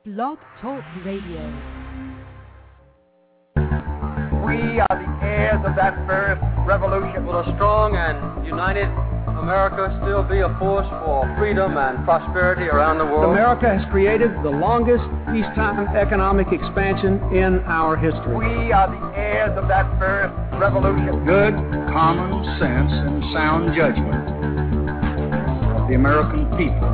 Blog Talk Radio. We are the heirs of that first revolution. Will a strong and united America still be a force for freedom and prosperity around the world? America has created the longest peacetime economic expansion in our history. We are the heirs of that first revolution. Good, common sense, and sound judgment of the American people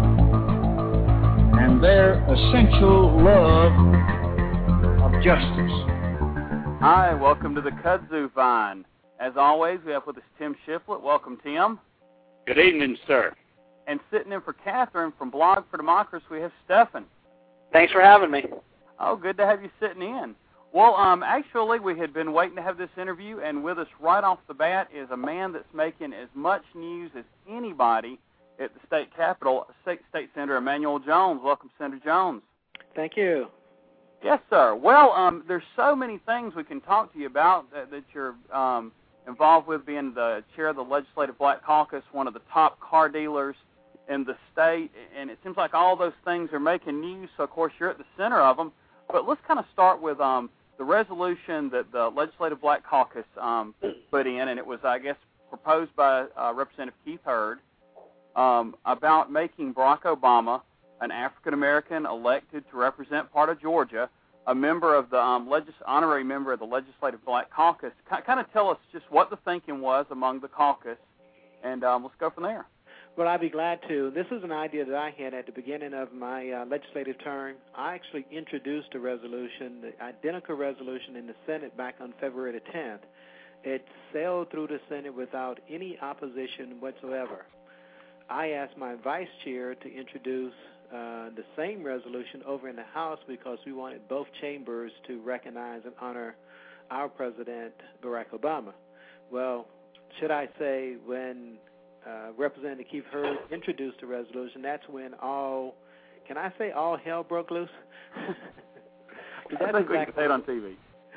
and their essential love of justice. Hi, welcome to the Kudzu Vine. As always, we have with us Tim Shiflett. Welcome, Tim. Good evening, sir. And sitting in for Catherine from Blog for Democracy, we have Stephan. Thanks for having me. Oh, good to have you sitting in. Well, actually, we had been waiting to have this interview, and with us right off the bat is a man that's making as much news as anybody at the state capitol, State Senator Emanuel Jones. Welcome, Senator Jones. Thank you. Yes, sir. Well, there's so many things we can talk to you about that you're involved with, being the chair of the Legislative Black Caucus, one of the top car dealers in the state, and it seems like all those things are making news, so of course you're at the center of them. But let's kind of start with the resolution that the Legislative Black Caucus put in, and it was, I guess, proposed by Representative Keith Hurd about making Barack Obama an African-American elected to represent part of Georgia, a member of the honorary member of the Legislative Black Caucus. Kind of tell us just what the thinking was among the caucus, and let's go from there. Well, I'd be glad to. This is an idea that I had at the beginning of my legislative term. I actually introduced a resolution, the identical resolution, in the Senate back on February the 10th. It sailed through the Senate without any opposition whatsoever. I asked my vice chair to introduce the same resolution over in the House because we wanted both chambers to recognize and honor our President, Barack Obama. Well, should I say, when Representative Keith Hurd introduced the resolution, that's when all hell broke loose? I think we can say it on TV.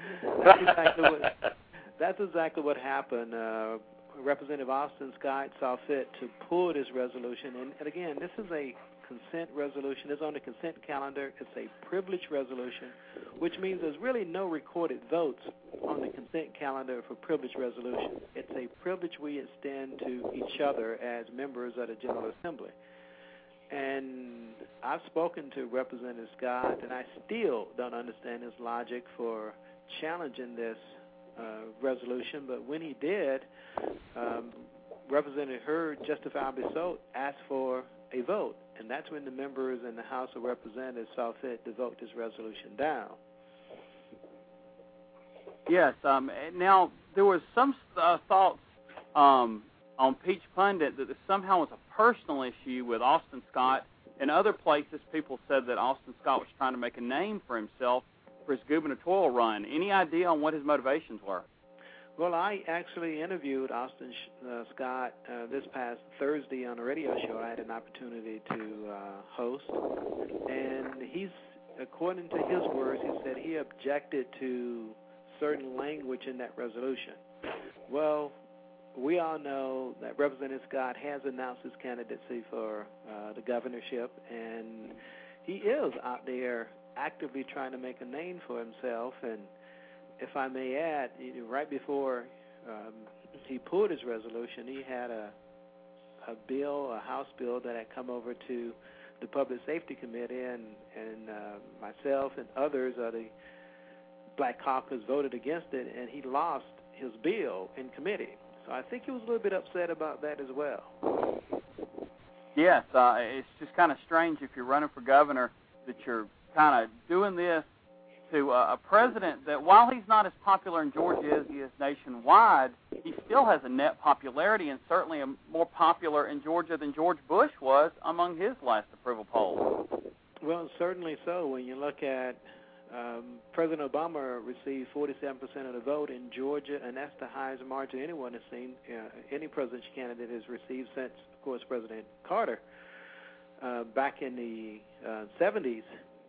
That's exactly what happened. Representative Austin Scott saw fit to pull this resolution. And again, this is a consent resolution. It's on the consent calendar. It's a privileged resolution, which means there's really no recorded votes on the consent calendar for privileged resolution. It's a privilege we extend to each other as members of the General Assembly. And I've spoken to Representative Scott, and I still don't understand his logic for challenging this resolution. But when he did, Representative Hurd, justifiably so, asked for a vote. And that's when the members in the House of Representatives saw fit to vote this resolution down. Yes. Now, there was some thoughts on Peach Pundit that this somehow was a personal issue with Austin Scott. In other places, people said that Austin Scott was trying to make a name for himself for his gubernatorial run. Any idea on what his motivations were? Well, I actually interviewed Austin Scott this past Thursday on a radio show I had an opportunity to host, and according to his words, he said he objected to certain language in that resolution. Well, we all know that Representative Scott has announced his candidacy for the governorship, and he is out there actively trying to make a name for himself. And if I may add, right before he pulled his resolution, he had a House bill that had come over to the Public Safety Committee, and myself and others of the Black Caucus voted against it, and he lost his bill in committee. So I think he was a little bit upset about that as well. Yes, it's just kind of strange if you're running for governor that you're kind of doing this to a president that, while he's not as popular in Georgia as he is nationwide, he still has a net popularity, and certainly more popular in Georgia than George Bush was among his last approval polls. Well, certainly so. When you look at President Obama received 47% of the vote in Georgia, and that's the highest margin anyone has seen, any presidential candidate has received since, of course, President Carter back in the 70s.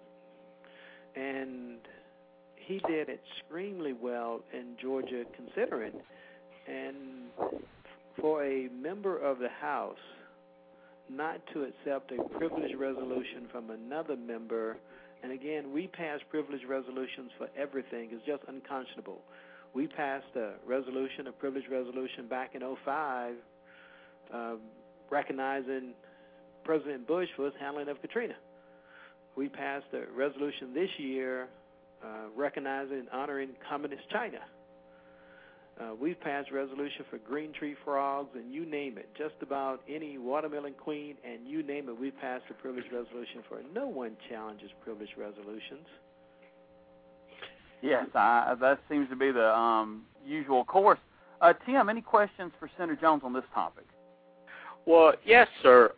And he did extremely well in Georgia, considering. And for a member of the House not to accept a privileged resolution from another member, and again, we pass privilege resolutions for everything. It's just unconscionable. We passed a privilege resolution back in 2005, recognizing President Bush for his handling of Katrina. We passed a resolution this year recognizing and honoring Communist China. We've passed resolution for green tree frogs, and you name it. Just about any watermelon queen, and you name it, we've passed a privilege resolution for. No one challenges privilege resolutions. Yes, that seems to be the usual course. Tim, any questions for Senator Jones on this topic? Well, yes, sir.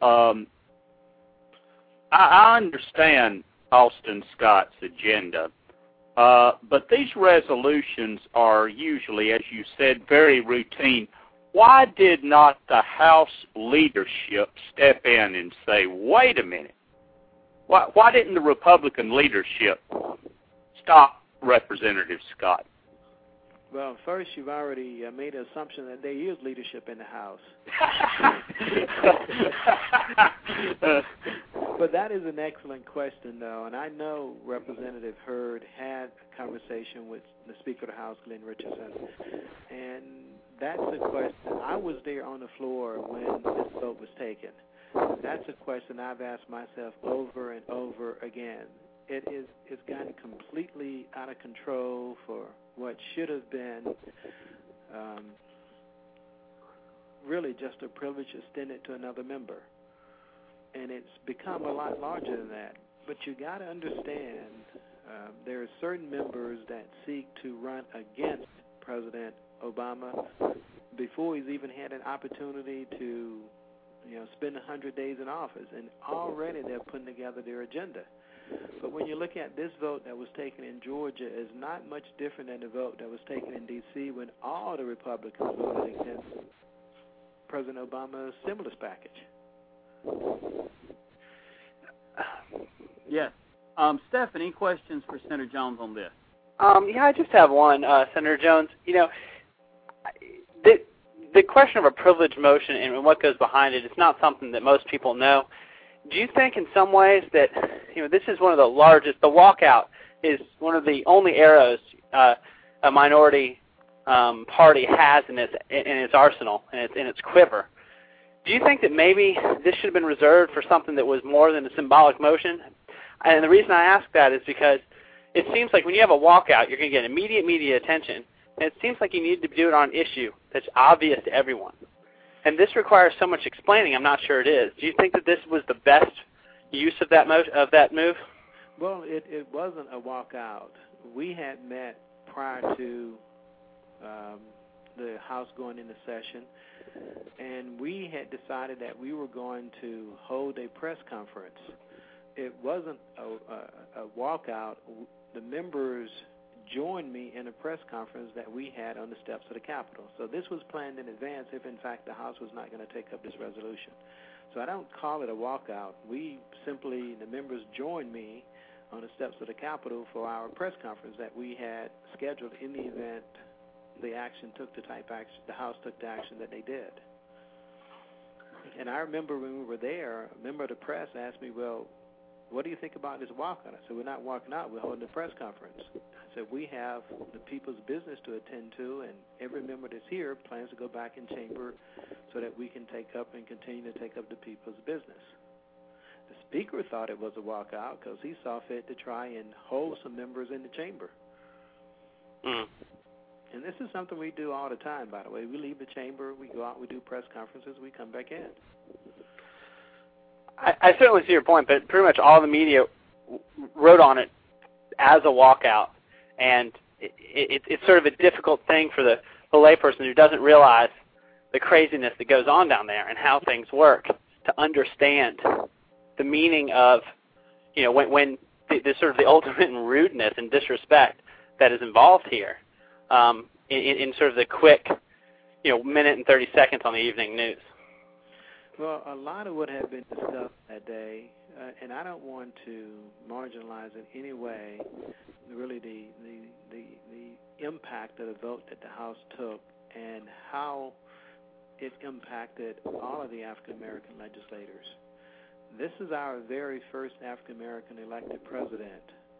I understand Austin Scott's agenda, but these resolutions are usually, as you said, very routine. Why did not the House leadership step in and say, wait a minute? Why didn't the Republican leadership stop Representative Scott? Well, first, you've already made an assumption that there is leadership in the House. But that is an excellent question, though, and I know Representative Hurd had a conversation with the Speaker of the House, Glenn Richardson, and that's a question. I was there on the floor when this vote was taken. That's a question I've asked myself over and over again. It's gotten completely out of control for what should have been really just a privilege extended to another member. And it's become a lot larger than that. But you got to understand there are certain members that seek to run against President Obama before he's even had an opportunity to spend 100 days in office. And already they're putting together their agenda. But when you look at this vote that was taken in Georgia, it's not much different than the vote that was taken in D.C. when all the Republicans voted against President Obama's stimulus package. Yes. Steph, any questions for Senator Jones on this? Yeah, I just have one, Senator Jones. The question of a privilege motion and what goes behind it is not something that most people know. Do you think in some ways that, this is one of the largest, the walkout is one of the only arrows a minority party has in its arsenal, in its quiver? Do you think that maybe this should have been reserved for something that was more than a symbolic motion? And the reason I ask that is because it seems like when you have a walkout, you're going to get immediate media attention, and it seems like you need to do it on an issue that's obvious to everyone. And this requires so much explaining, I'm not sure it is. Do you think that this was the best use of that move? Well, it wasn't a walkout. We had met prior to the House going into session, and we had decided that we were going to hold a press conference. It wasn't a walkout. The members joined me in a press conference that we had on the steps of the Capitol. So this was planned in advance if, in fact, the House was not going to take up this resolution. So I don't call it a walkout. The members joined me on the steps of the Capitol for our press conference that we had scheduled in the event the House took the action that they did. And I remember when we were there, a member of the press asked me, well, what do you think about this walkout? I said, we're not walking out, we're holding a press conference. I said, we have the people's business to attend to, and every member that's here plans to go back in chamber so that we can take up and continue to take up the people's business. The Speaker thought it was a walkout because he saw fit to try and hold some members in the chamber. Mm. And this is something we do all the time, by the way. We leave the chamber, we go out, we do press conferences, we come back in. I certainly see your point, but pretty much all the media wrote on it as a walkout, and it's sort of a difficult thing for the layperson who doesn't realize the craziness that goes on down there and how things work to understand the meaning of, when the sort of the ultimate rudeness and disrespect that is involved here in sort of the quick, minute and 30 seconds on the evening news. Well, a lot of what had been discussed that day, and I don't want to marginalize in any way really the impact of the vote that the House took and how it impacted all of the African-American legislators. This is our very first African-American elected president,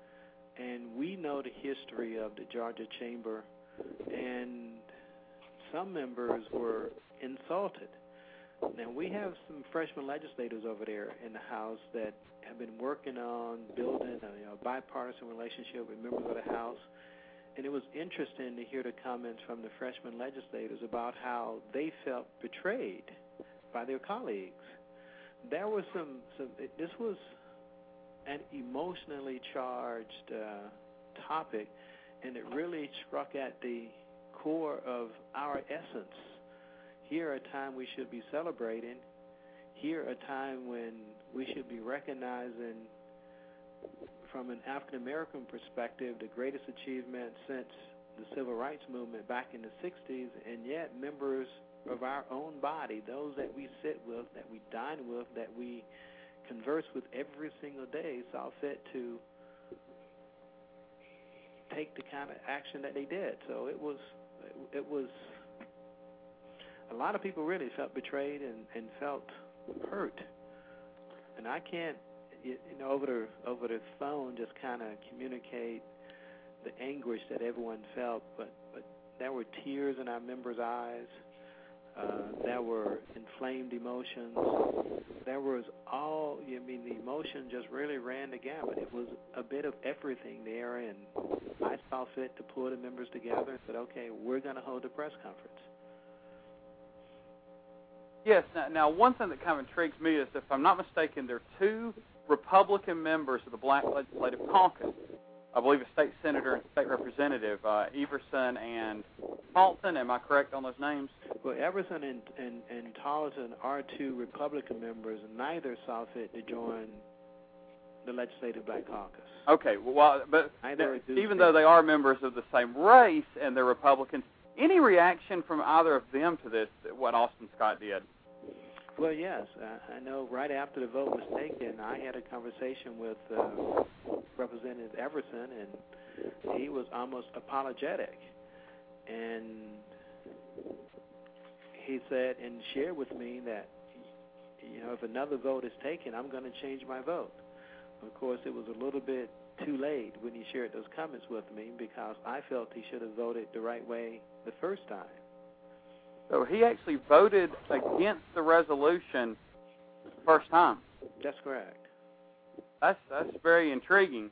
and we know the history of the Georgia Chamber, and some members were insulted. Now, we have some freshman legislators over there in the House that have been working on building a bipartisan relationship with members of the House, and it was interesting to hear the comments from the freshman legislators about how they felt betrayed by their colleagues. There was this was an emotionally charged topic, and it really struck at the core of our essence. Here, a time we should be celebrating. Here, a time when we should be recognizing, from an African-American perspective, the greatest achievement since the Civil Rights Movement back in the 60s, and yet members of our own body, those that we sit with, that we dine with, that we converse with every single day, saw fit to take the kind of action that they did. So it was a lot of people really felt betrayed and felt hurt. And I can't, over the phone, just kind of communicate the anguish that everyone felt. But there were tears in our members' eyes. There were inflamed emotions. There was the emotion just really ran the gamut. It was a bit of everything there, and I saw fit to pull the members together and said, okay, we're going to hold a press conference. Yes. Now, one thing that kind of intrigues me is, if I'm not mistaken, there are two Republican members of the Black Legislative Caucus. I believe a state senator and state representative, Everson and Tarleton. Am I correct on those names? Well, Everson and Tarleton are two Republican members, and neither saw fit to join the Legislative Black Caucus. Okay, but even though they are members of the same race and they're Republicans, any reaction from either of them to this, what Austin Scott did? Well, yes. I know right after the vote was taken, I had a conversation with Representative Everson, and he was almost apologetic. And he said and shared with me that, if another vote is taken, I'm going to change my vote. Of course, it was a little bit too late when he shared those comments with me, because I felt he should have voted the right way the first time. So he actually voted against the resolution the first time. That's correct. That's very intriguing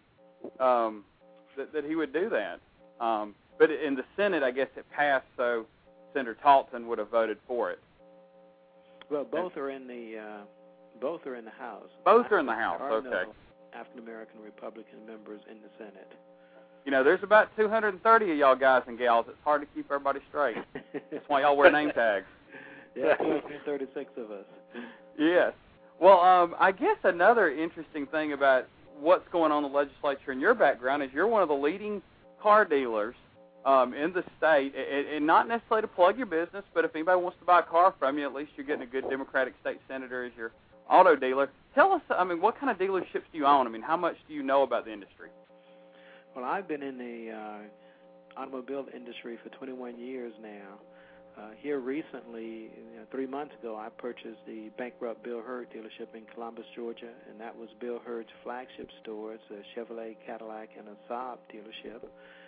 that he would do that. But in the Senate, I guess it passed, so Senator Tarleton would have voted for it. Well, both are in the House. Both are in the House. Okay. No African American Republican members in the Senate. There's about 230 of y'all guys and gals. It's hard to keep everybody straight. That's why y'all wear name tags. Yeah, 236 of us. Yes. Well, I guess another interesting thing about what's going on in the legislature in your background is you're one of the leading car dealers in the state, and not necessarily to plug your business, but if anybody wants to buy a car from you, at least you're getting a good Democratic state senator as your auto dealer. Tell us, what kind of dealerships do you own? How much do you know about the industry? Well, I've been in the automobile industry for 21 years now. Here recently, 3 months ago, I purchased the bankrupt Bill Hurd dealership in Columbus, Georgia, and that was Bill Hurd's flagship store. It's a Chevrolet, Cadillac, and a Saab dealership.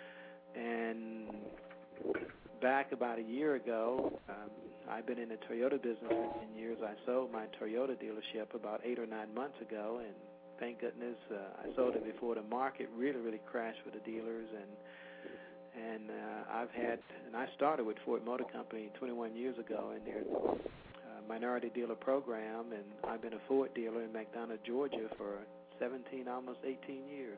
And back about a year ago, I've been in the Toyota business for 10 years. I sold my Toyota dealership about 8 or 9 months ago, and thank goodness I sold it before the market really crashed for the dealers. And I started with Ford Motor Company 21 years ago in their minority dealer program, and I've been a Ford dealer in McDonough, Georgia for 17, almost 18 years.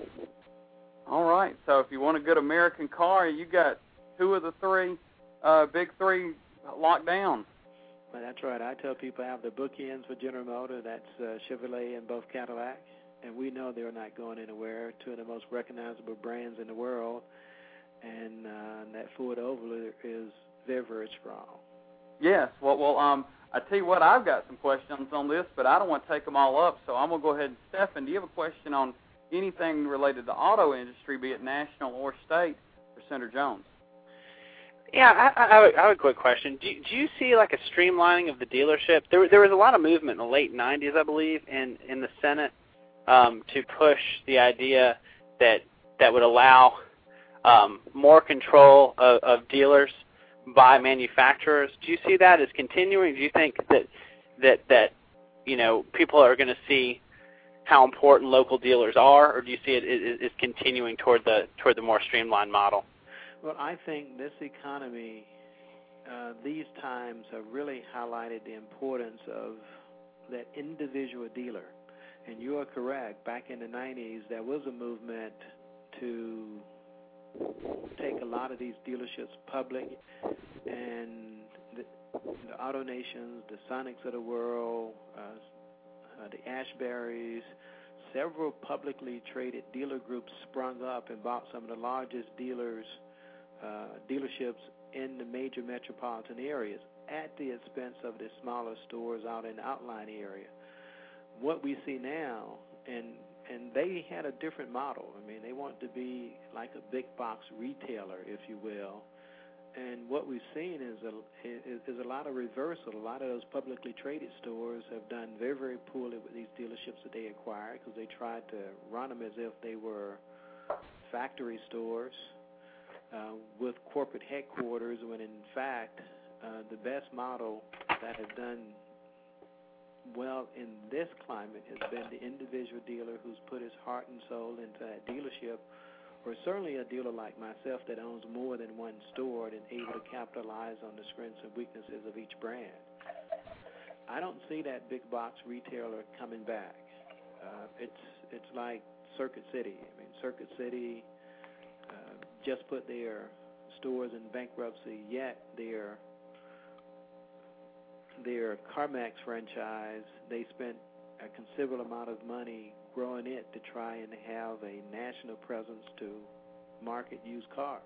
All right. So if you want a good American car, you got two of the big three locked down. Well, that's right. I tell people I have the bookends for General Motors. That's Chevrolet and both Cadillac. And we know they're not going anywhere. Two of the most recognizable brands in the world. And that Ford Oval is very, very strong. Yes. Well, I tell you what, I've got some questions on this, but I don't want to take them all up, so I'm going to go ahead and Stephen, do you have a question on anything related to the auto industry, be it national or state, for Senator Jones? Yeah, I have a quick question. Do you see like a streamlining of the dealership? There was a lot of movement in the late 90s, I believe, in the Senate to push the idea that that would allow more control of dealers by manufacturers. Do you see that as continuing? Do you think that people are going to see how important local dealers are, or do you see it as continuing toward the more streamlined model? Well, I think this economy, these times have really highlighted the importance of that individual dealer. And you are correct. Back in the 90s, there was a movement to take a lot of these dealerships public, and the AutoNations, the Sonics of the world, the Ashberries, several publicly traded dealer groups sprung up and bought some of the largest dealerships in the major metropolitan areas at the expense of the smaller stores out in the outlying area. What we see now, and they had a different model. I mean, they want to be like a big box retailer, if you will. And what we've seen is a lot of reversal. A lot of those publicly traded stores have done very, very poorly with these dealerships that they acquired because they tried to run them as if they were factory stores with corporate headquarters, when in fact the best model that has done well in this climate has been the individual dealer who's put his heart and soul into that dealership, or certainly a dealer like myself that owns more than one store and able to capitalize on the strengths and weaknesses of each brand. I don't see that big box retailer coming back. It's like Circuit City. I mean, Circuit City just put their stores in bankruptcy, yet their CarMax franchise, they spent a considerable amount of money growing it to try and have a national presence to market used cars.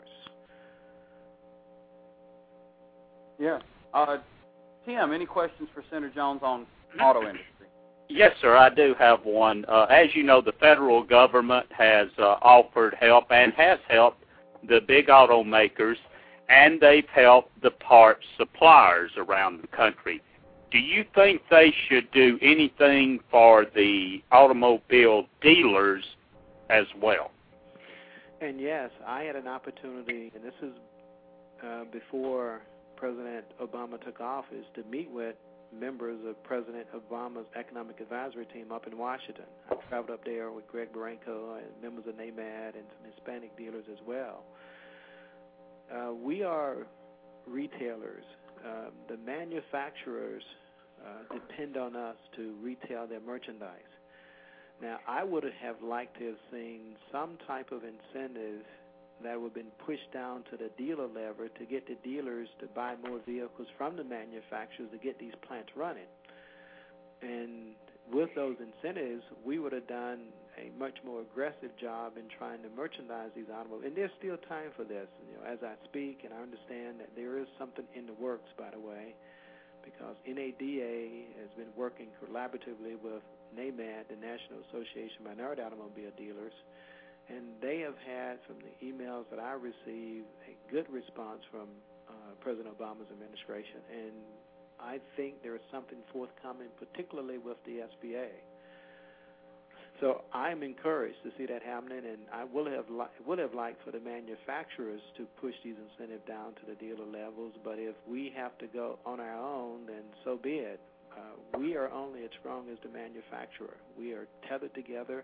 Yeah. Tim, any questions for Senator Jones on auto industry? Yes, sir, I do have one. As you know, the federal government has offered help and has helped the big automakers, and they've helped the parts suppliers around the country. Do you think they should do anything for the automobile dealers as well? And yes, I had an opportunity, and this is before President Obama took office, to meet with members of President Obama's economic advisory team up in Washington. I traveled up there with Greg Baranco and members of NAMAD and some Hispanic dealers as well. We are retailers. The manufacturers depend on us to retail their merchandise. Now, I would have liked to have seen some type of incentive that would have been pushed down to the dealer level to get the dealers to buy more vehicles from the manufacturers to get these plants running. And with those incentives, we would have done a much more aggressive job in trying to merchandise these automobiles. And there's still time for this. As I speak, and I understand that there is something in the works, by the way, because NADA has been working collaboratively with NAMAD, the National Association of Minority Automobile Dealers, and they have had, from the emails that I received, a good response from President Obama's administration. And I think there is something forthcoming, particularly with the SBA. So I'm encouraged to see that happening, and I would have liked for the manufacturers to push these incentives down to the dealer levels. But if we have to go on our own, then so be it. We are only as strong as the manufacturer. We are tethered together.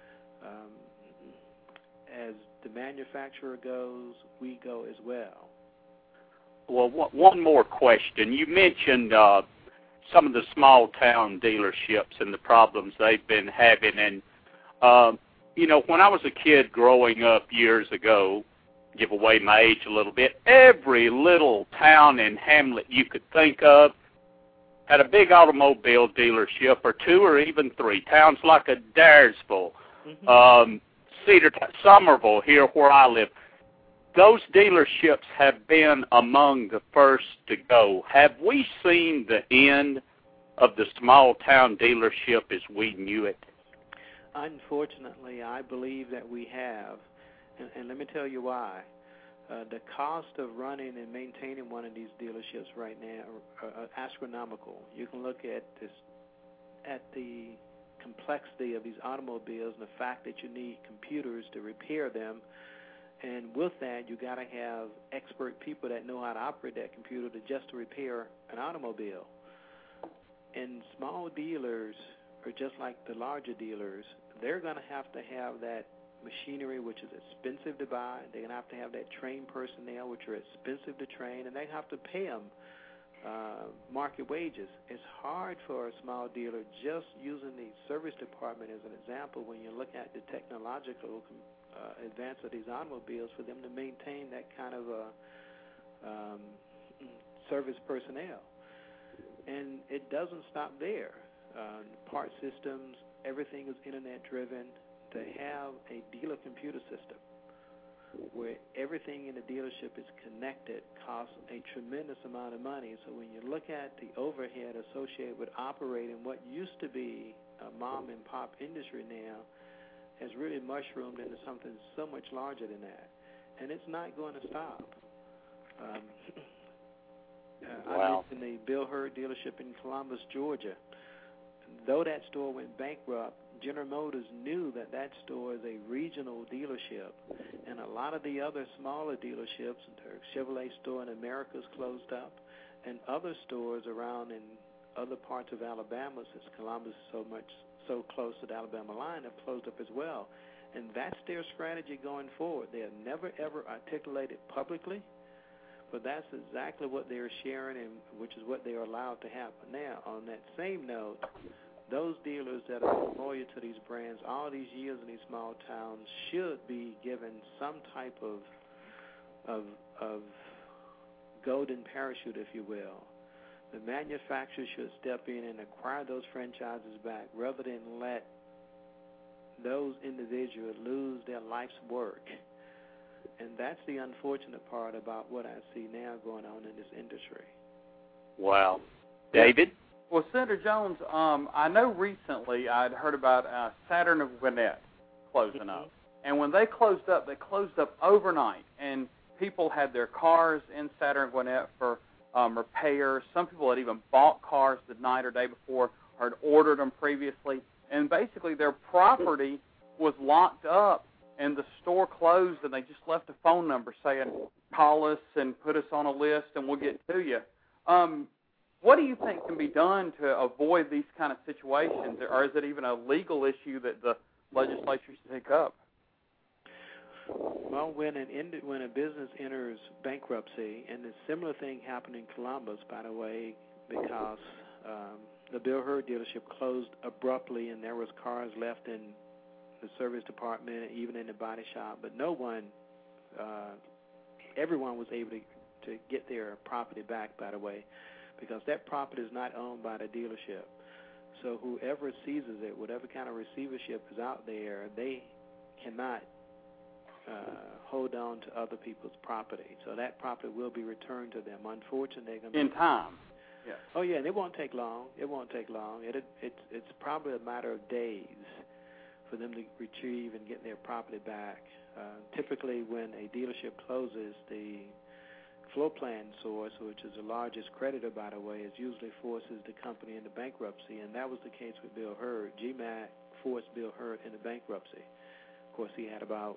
As the manufacturer goes, we go as well. Well, one more question. You mentioned some of the small-town dealerships and the problems they've been having. And, when I was a kid growing up years ago, give away my age a little bit, every little town and hamlet you could think of had a big automobile dealership, or two or even three. Towns like Adairsville, Cedar, Somerville, here where I live. Those dealerships have been among the first to go. Have we seen the end of the small-town dealership as we knew it? Unfortunately, I believe that we have, and let me tell you why. The cost of running and maintaining one of these dealerships right now are astronomical. You can look at this, at the complexity of these automobiles and the fact that you need computers to repair them. And with that, you got to have expert people that know how to operate that computer to repair an automobile. And small dealers, or just like the larger dealers, they're going to have that machinery, which is expensive to buy. They're going to have that trained personnel, which are expensive to train, and they have to pay them market wages. It's hard for a small dealer, just using the service department as an example, when you look at the technological advance of these automobiles, for them to maintain that kind of service personnel. And it doesn't stop there. Part systems, everything is internet-driven. To have a dealer computer system where everything in the dealership is connected costs a tremendous amount of money. So when you look at the overhead associated with operating what used to be a mom-and-pop industry now, has really mushroomed into something so much larger than that. And it's not going to stop. Wow. I mentioned the Bill Hurd dealership in Columbus, Georgia. Though that store went bankrupt, General Motors knew that store is a regional dealership, and a lot of the other smaller dealerships, their Chevrolet store in America's closed up, and other stores around in other parts of Alabama, since Columbus is so close to the Alabama line, have closed up as well. And that's their strategy going forward. They have never, ever articulated publicly, but that's exactly what they're sharing, and which is what they are allowed to happen. Now, on that same note, those dealers that are loyal to these brands all these years in these small towns should be given some type of golden parachute, if you will. The manufacturer should step in and acquire those franchises back rather than let those individuals lose their life's work. And that's the unfortunate part about what I see now going on in this industry. Wow. David? Well, Senator Jones, I know recently I'd heard about Saturn of Gwinnett closing up. And when they closed up overnight. And people had their cars in Saturn of Gwinnett for repairs. Some people had even bought cars the night or day before or had ordered them previously. And basically their property was locked up and the store closed, and they just left a phone number saying, call us and put us on a list and we'll get to you. What do you think can be done to avoid these kind of situations, or is it even a legal issue that the legislature should take up? Well, when a business enters bankruptcy, and a similar thing happened in Columbus, by the way, because the Bill Hurd dealership closed abruptly, and there was cars left in the service department and even in the body shop, but everyone was able to get their property back, by the way, because that property is not owned by the dealership. So whoever seizes it, whatever kind of receivership is out there, they cannot hold on to other people's property. So that property will be returned to them. Unfortunately, in time. Yes. Oh yeah, and it won't take long. It's probably a matter of days for them to retrieve and get their property back. Typically, when a dealership closes, the floor plan source, which is the largest creditor, by the way, is usually forces the company into bankruptcy, and that was the case with Bill Hurd. GMAC forced Bill Hurd into bankruptcy. Of course, he had about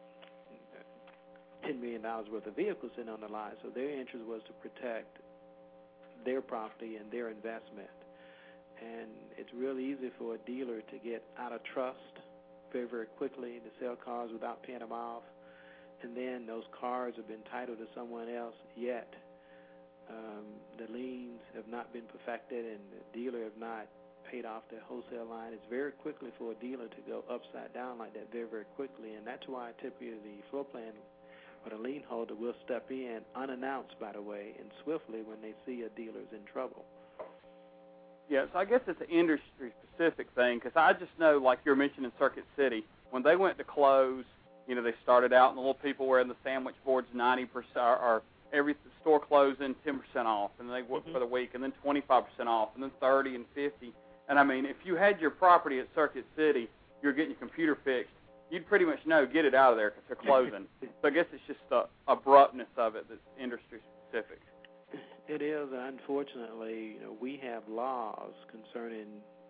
$10 million worth of vehicles sitting on the line, so their interest was to protect their property and their investment. And it's really easy for a dealer to get out of trust very, very quickly, to sell cars without paying them off, and then those cars have been titled to someone else, yet the liens have not been perfected and the dealer have not paid off their wholesale line. It's very quickly for a dealer to go upside down like that very, very quickly, and that's why typically the floor plan or the lien holder will step in unannounced, by the way, and swiftly when they see a dealer's in trouble. Yes, I guess it's an industry-specific thing, because I just know, like you were mentioning Circuit City, when they went to close, they started out, and the little people were in the sandwich boards 90%, or every store closing 10% off, and they worked for the week, and then 25% off, and then 30 and 50. And, I mean, if you had your property at Circuit City, you're getting your computer fixed, you'd pretty much know, get it out of there because they're closing. So I guess it's just the abruptness of it that's industry-specific. It is, and unfortunately, we have laws concerning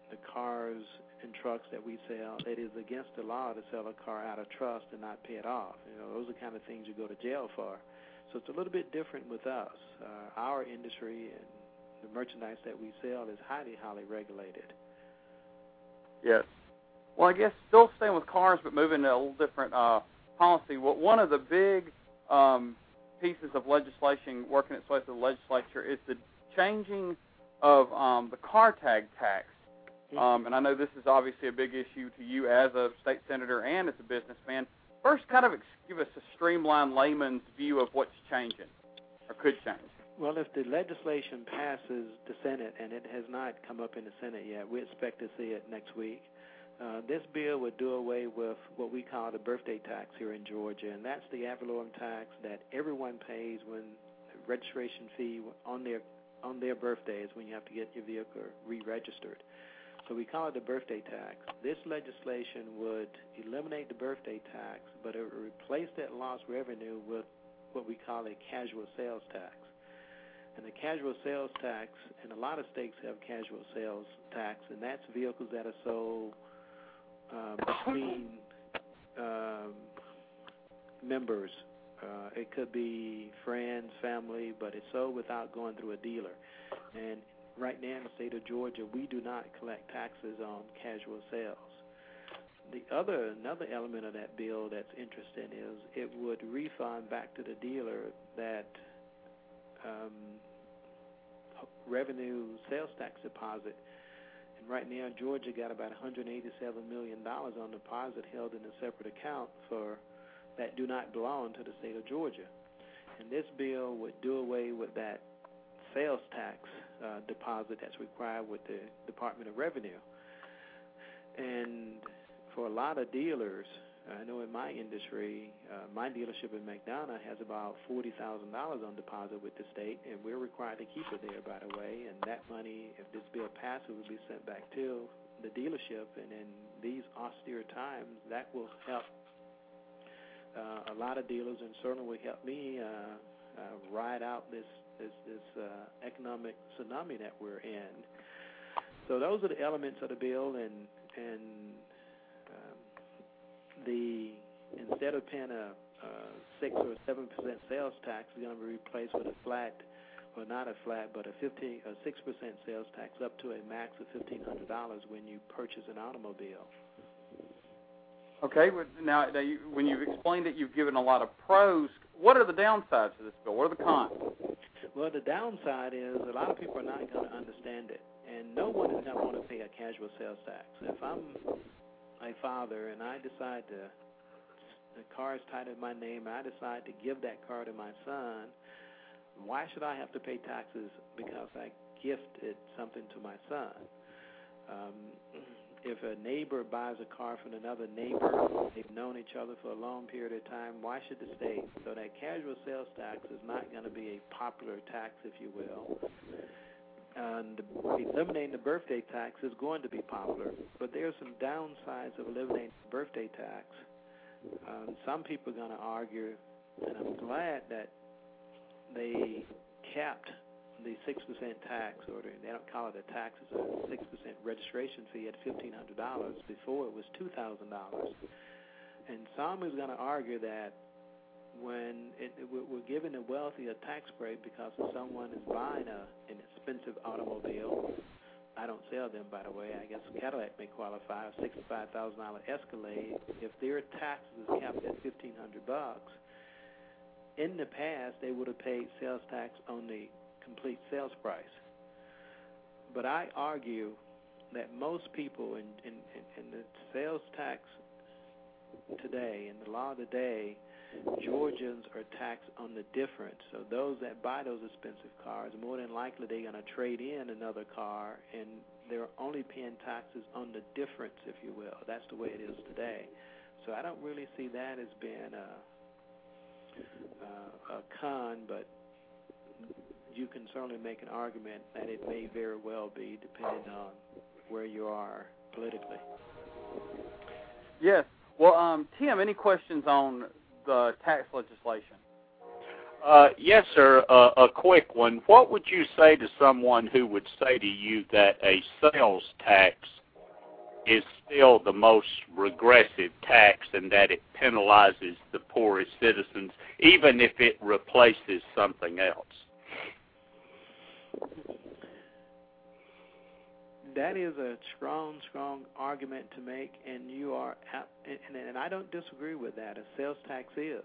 the cars and trucks that we sell, it is against the law to sell a car out of trust and not pay it off. Those are the kind of things you go to jail for. So it's a little bit different with us. Our industry and the merchandise that we sell is highly, highly regulated. Yes. Well, I guess still staying with cars, but moving to a little different policy. One of the big pieces of legislation working its way through the legislature is the changing of the car tag tax. And I know this is obviously a big issue to you as a state senator and as a businessman. First, kind of give us a streamlined layman's view of what's changing or could change. Well, if the legislation passes the Senate, and it has not come up in the Senate yet, we expect to see it next week. This bill would do away with what we call the birthday tax here in Georgia, and that's the ad valorem tax that everyone pays when the registration fee on their birthdays when you have to get your vehicle re-registered. So we call it the birthday tax. This legislation would eliminate the birthday tax, but it would replace that lost revenue with what we call a casual sales tax. And the casual sales tax, and a lot of states have casual sales tax, and that's vehicles that are sold between members. It could be friends, family, but it's sold without going through a dealer. And right now in the state of Georgia, we do not collect taxes on casual sales. Another element of that bill that's interesting is it would refund back to the dealer that revenue sales tax deposit. And right now, Georgia got about $187 million on deposit held in a separate account that do not belong to the state of Georgia. And this bill would do away with that sales tax deposit that's required with the Department of Revenue. And for a lot of dealers, I know in my industry, my dealership in McDonough has about $40,000 on deposit with the state, and we're required to keep it there, by the way. And that money, if this bill passes, will be sent back to the dealership. And in these austere times, that will help a lot of dealers, and certainly will help me ride out this economic tsunami that we're in. So those are the elements of the bill, and instead of paying a 6 or 7% sales tax, is going to be replaced with a flat, or not a flat, but a 6% sales tax up to a max of $1,500 when you purchase an automobile. Okay. Now when you've explained it, you've given a lot of pros. What are the downsides of this bill? What are the cons? Well, the downside is a lot of people are not going to understand it, and no one is going to want to pay a casual sales tax. If I'm a father and I decide the car is titled in my name, and I decide to give that car to my son, why should I have to pay taxes because I gifted something to my son? If a neighbor buys a car from another neighbor, they've known each other for a long period of time, why should the state? So that casual sales tax is not going to be a popular tax, if you will. And eliminating the birthday tax is going to be popular, but there are some downsides of eliminating the birthday tax. Some people are going to argue, and I'm glad that they capped the 6% tax, or they don't call it a tax, it's a 6% registration fee at $1,500. Before it was $2,000. And some is going to argue that when we're giving the wealthy a tax break because if someone is buying an expensive automobile, I don't sell them, by the way. I guess Cadillac may qualify, a $65,000 Escalade. If their taxes is capped at $1,500, in the past they would have paid sales tax on the complete sales price. But I argue that most people in the sales tax today, in the law today, Georgians are taxed on the difference. So those that buy those expensive cars, more than likely they're going to trade in another car, and they're only paying taxes on the difference, if you will. That's the way it is today. So I don't really see that as being a con, but you can certainly make an argument that it may very well be, depending on where you are politically. Yes. Well, Tim, any questions on the tax legislation? Yes, sir. A quick one. What would you say to someone who would say to you that a sales tax is still the most regressive tax and that it penalizes the poorest citizens, even if it replaces something else? That is a strong argument to make, and you are, and I don't disagree with that. A sales tax is.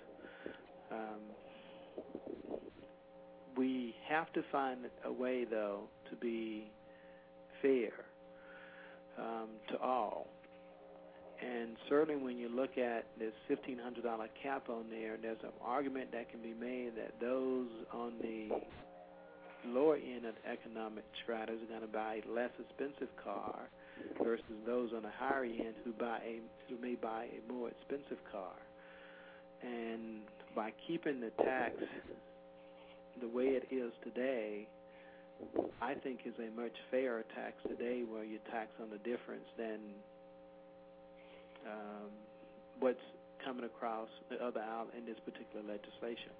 We have to find a way, though, to be fair to all. And certainly when you look at this $1,500 cap on there, there's an argument that can be made that those on the lower end of the economic strata are going to buy a less expensive car versus those on the higher end who may buy a more expensive car. And by keeping the tax the way it is today, I think is a much fairer tax today, where you tax on the difference than what's coming across the other aisle in this particular legislation.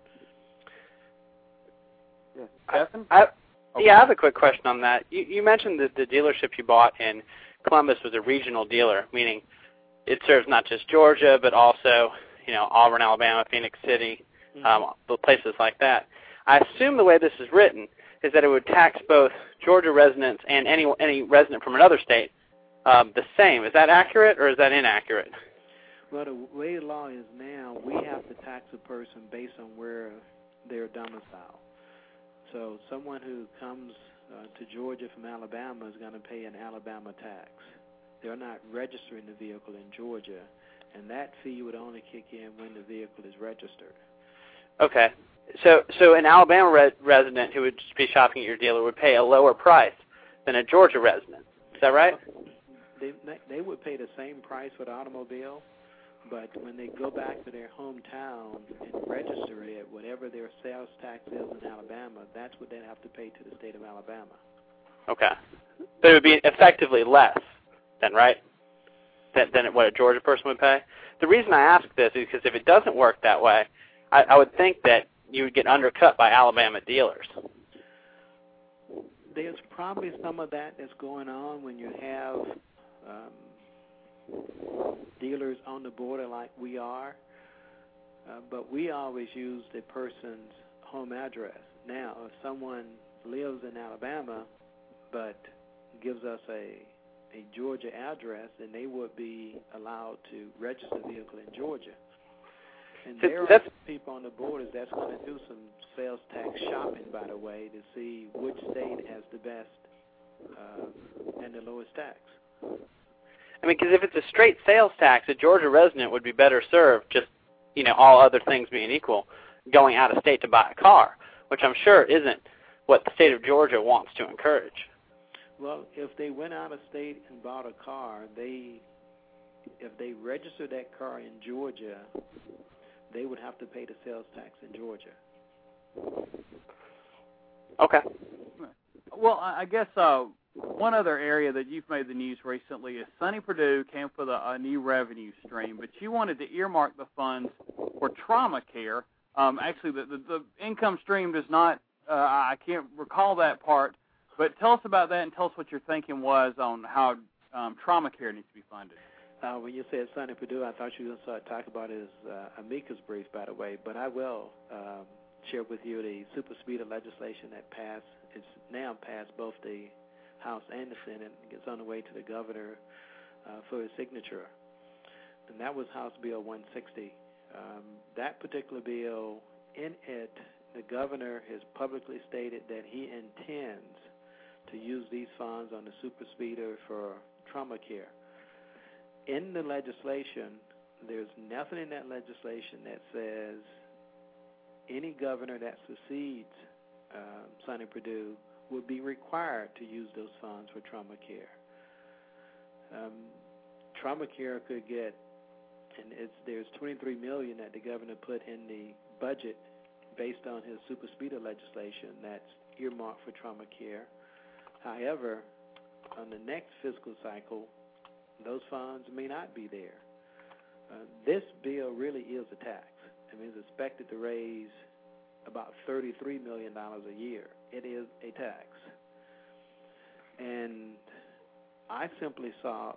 Yes. Stephen? Yeah, I have a quick question on that. You mentioned that the dealership you bought in Columbus was a regional dealer, meaning it serves not just Georgia, but also, Auburn, Alabama, Phoenix City, places like that. I assume the way this is written is that it would tax both Georgia residents and any resident from another state the same. Is that accurate or is that inaccurate? Well, the way the law is now, we have to tax a person based on where they're domiciled. So someone who comes to Georgia from Alabama is going to pay an Alabama tax. They're not registering the vehicle in Georgia, and that fee would only kick in when the vehicle is registered. Okay. So an Alabama resident who would be shopping at your dealer would pay a lower price than a Georgia resident. Is that right? They would pay the same price for the automobile, but when they go back to their hometown and register it, whatever their sales tax is in Alabama, that's what they'd have to pay to the state of Alabama. Okay. So it would be effectively less then, right, than what a Georgia person would pay? The reason I ask this is because if it doesn't work that way, I would think that you would get undercut by Alabama dealers. There's probably some of that that's going on when you have dealers on the border like we are, but we always use the person's home address. Now, if someone lives in Alabama but gives us a Georgia address, then they would be allowed to register the vehicle in Georgia. And there are people on the borders that's going to do some sales tax shopping, by the way, to see which state has the best and the lowest tax. I mean, because if it's a straight sales tax, a Georgia resident would be better served, just, all other things being equal, going out of state to buy a car, which I'm sure isn't what the state of Georgia wants to encourage. Well, if they went out of state and bought a car, if they registered that car in Georgia, they would have to pay the sales tax in Georgia. Okay. Well, I guess one other area that you've made the news recently is Sonny Perdue came up with a new revenue stream, but you wanted to earmark the funds for trauma care. Actually, the income stream does not, I can't recall that part, but tell us about that and tell us what your thinking was on how trauma care needs to be funded. When you said Sonny Perdue, I thought you were going to talk about his amicus brief, by the way, but I will share with you the super speeder legislation that passed. It's now passed both the House and the Senate. It's on the way to the governor for his signature. And that was House Bill 160. That particular bill, in it, the governor has publicly stated that he intends to use these funds on the super speeder for trauma care. In the legislation, there's nothing in that legislation that says any governor that succeeds Sonny Perdue would be required to use those funds for trauma care. Trauma care could get, and there's $23 million that the governor put in the budget based on his super speeder legislation that's earmarked for trauma care. However, on the next fiscal cycle, those funds may not be there. This bill really is a tax. I mean, it's expected to raise about $33 million a year. It is a tax. And I simply sought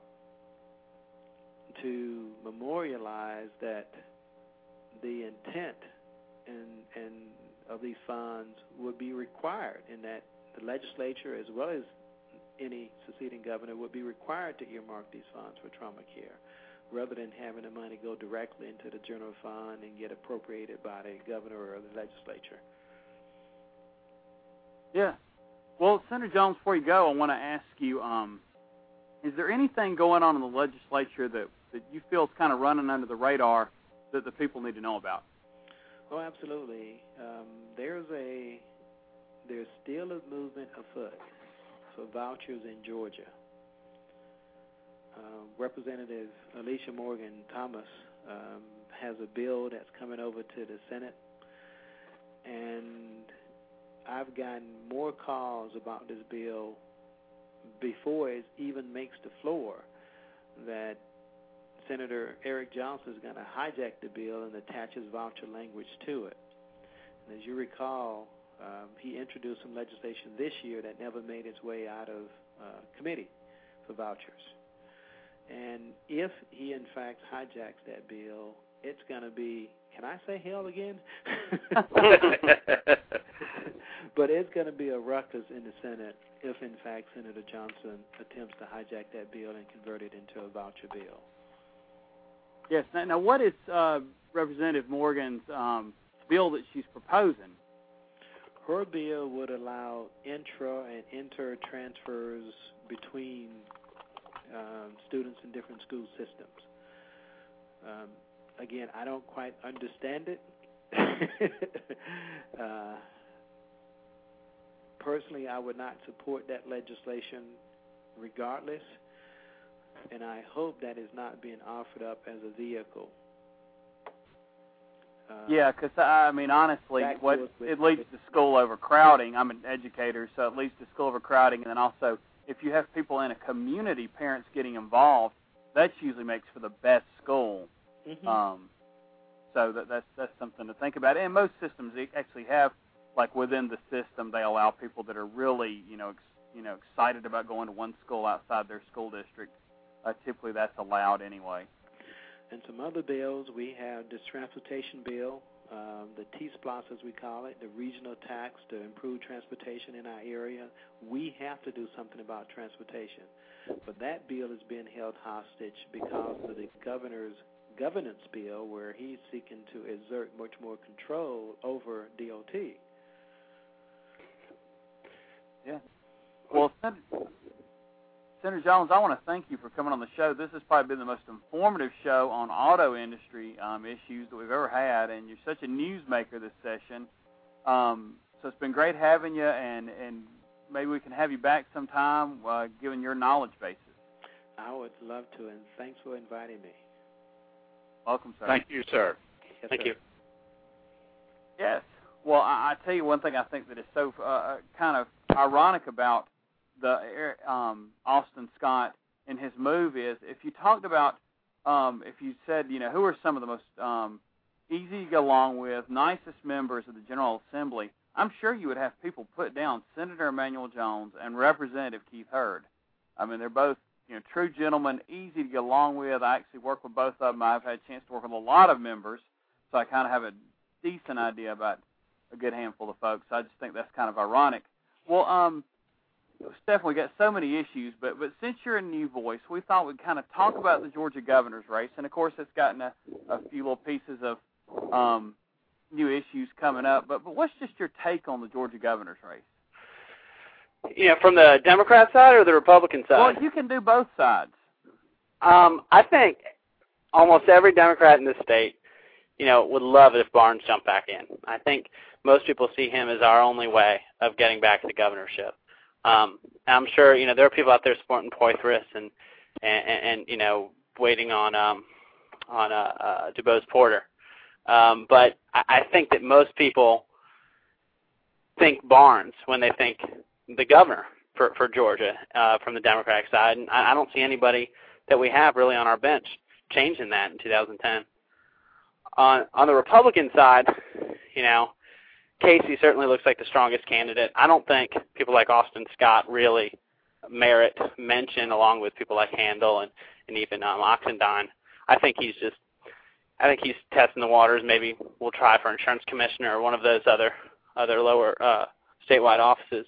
to memorialize that the intent and of these funds would be required, and that the legislature, as well as any succeeding governor, would be required to earmark these funds for trauma care, rather than having the money go directly into the general fund and get appropriated by the governor or the legislature. Yeah. Well, Senator Jones, before you go, I want to ask you, is there anything going on in the legislature that you feel is kind of running under the radar that the people need to know about? Oh, absolutely. There's still a movement afoot for vouchers in Georgia. Representative Alicia Morgan Thomas has a bill that's coming over to the Senate, and I've gotten more calls about this bill before it even makes the floor that Senator Eric Johnson is going to hijack the bill and attach his voucher language to it. And as you recall, he introduced some legislation this year that never made its way out of committee for vouchers. And if he, in fact, hijacks that bill, it's going to be, can I say hell again? But it's going to be a ruckus in the Senate if, in fact, Senator Johnson attempts to hijack that bill and convert it into a voucher bill. Yes. Now what is Representative Morgan's bill that she's proposing? Her bill would allow intra and inter transfers between students in different school systems. Again, I don't quite understand it. Personally, I would not support that legislation regardless, and I hope that is not being offered up as a vehicle. Yeah, because, I mean, honestly, it leads to school overcrowding. I'm an educator, so it leads to school overcrowding, and then also, if you have people in a community, parents getting involved, that usually makes for the best school. Mm-hmm. So that's something to think about. And most systems actually have, like within the system, they allow people that are really, excited about going to one school outside their school district. Typically, that's allowed anyway. And some other bills, we have this transportation bill, the T-SPLOS as we call it, the regional tax to improve transportation in our area. We have to do something about transportation. But that bill is being held hostage because of the governor's governance bill, where he's seeking to exert much more control over DOT. Yeah. Well, Senator Jones, I want to thank you for coming on the show. This has probably been the most informative show on auto industry issues that we've ever had, and you're such a newsmaker this session. So it's been great having you, and maybe we can have you back sometime given your knowledge basis. I would love to, and thanks for inviting me. Welcome, sir. Thank you, sir. Yes, Thank sir. you. Yes. Well, I tell you one thing I think that is so kind of ironic about the Austin Scott in his move is if you talked about, if you said, who are some of the most easy to get along with, nicest members of the General Assembly, I'm sure you would have people put down Senator Emanuel Jones and Representative Keith Hurd. I mean, they're both true gentlemen, easy to get along with. I actually work with both of them. I've had a chance to work with a lot of members, so I kind of have a decent idea about a good handful of folks. I just think that's kind of ironic. Well, Stephen, we got so many issues, but since you're a new voice, we thought we'd kind of talk about the Georgia governor's race, and of course it's gotten a few little pieces of new issues coming up. But what's just your take on the Georgia governor's race? From the Democrat side or the Republican side? Well, you can do both sides. I think almost every Democrat in this state, would love it if Barnes jumped back in. I think most people see him as our only way of getting back to the governorship. I'm sure, there are people out there supporting Poitras and waiting on DuBose Porter. But I think that most people think Barnes when they think the governor for Georgia from the Democratic side. And I don't see anybody that we have really on our bench changing that in 2010. On the Republican side, Casey certainly looks like the strongest candidate. I don't think people like Austin Scott really merit mention, along with people like Handel and even Oxendine. I think he's testing the waters. Maybe we'll try for insurance commissioner or one of those other lower statewide offices.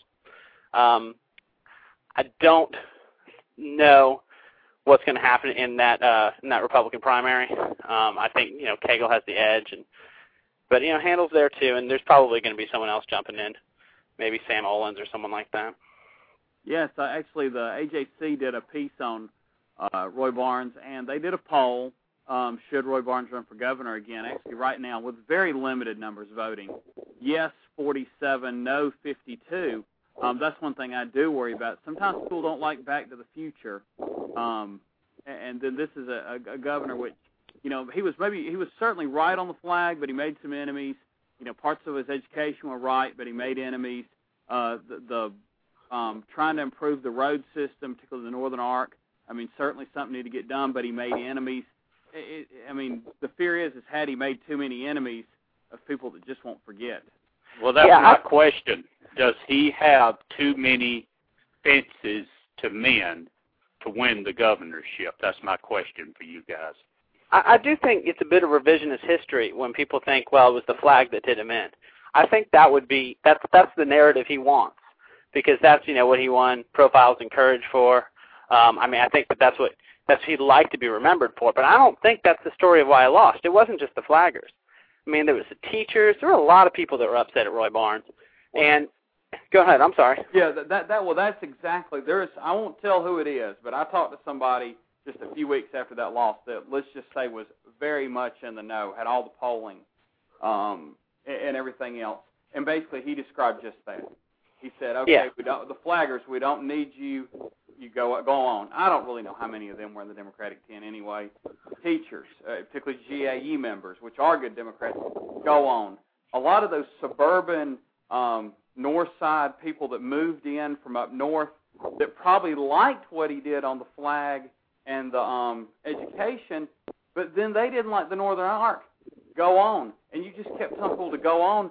I don't know what's going to happen in that Republican primary. I think Cagle has the edge, but Handel's there too, and there's probably going to be someone else jumping in, maybe Sam Olens or someone like that. Yes, actually, the AJC did a piece on Roy Barnes, and they did a poll. Should Roy Barnes run for governor again? Actually, right now, with very limited numbers voting, yes, 47, no, 52. That's one thing I do worry about. Sometimes people don't like Back to the Future, and then this is a governor which, he was certainly right on the flag, but he made some enemies. Parts of his education were right, but he made enemies. Trying to improve the road system, particularly the Northern Arc. Certainly something needed to get done, but he made enemies. The fear is had he made too many enemies of people that just won't forget. Well, that's my question. Does he have too many fences to mend to win the governorship? That's my question for you guys. I do think it's a bit of revisionist history when people think, well, it was the flag that did him in. I think that's the narrative he wants, because that's what he won Profiles in Courage for. I think that's what he'd like to be remembered for, but I don't think that's the story of why I lost. It wasn't just the flaggers. There was the teachers. There were a lot of people that were upset at Roy Barnes. And go ahead. I'm sorry. Yeah, that's exactly. I won't tell who it is, but I talked to somebody just a few weeks after that loss that, let's just say, was very much in the know, had all the polling and everything else. And basically he described just that. He said, okay, the flaggers, we don't need you. You go on. I don't really know how many of them were in the Democratic 10 anyway. Teachers, particularly GAE members, which are good Democrats, go on. A lot of those suburban north side people that moved in from up north that probably liked what he did on the flag and the education, but then they didn't like the Northern Arc. Go on. And you just kept telling people to go on.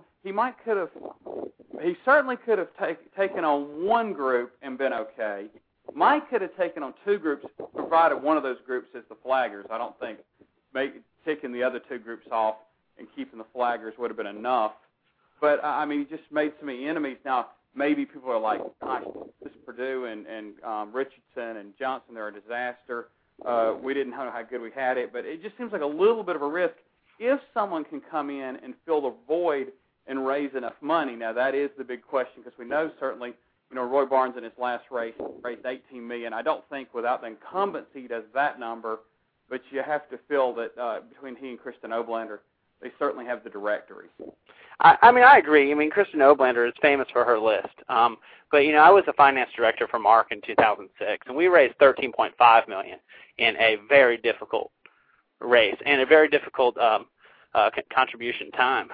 He certainly could have taken on one group and been okay. Mike could have taken on two groups, provided one of those groups is the flaggers. I don't think taking the other two groups off and keeping the flaggers would have been enough. But, he just made so many enemies. Now, maybe people are like, gosh, this Perdue and Richardson and Johnson, they're a disaster. We didn't know how good we had it. But it just seems like a little bit of a risk if someone can come in and fill the void and raise enough money. Now, that is the big question, because we know certainly, Roy Barnes in his last race raised $18 million. I don't think without the incumbency he does that number, but you have to feel that between he and Kristen Oblander, they certainly have the directory. I agree. Kristen Oblander is famous for her list. But, I was a finance director for Mark in 2006, and we raised $13.5 million in a very difficult race and a very difficult contribution time.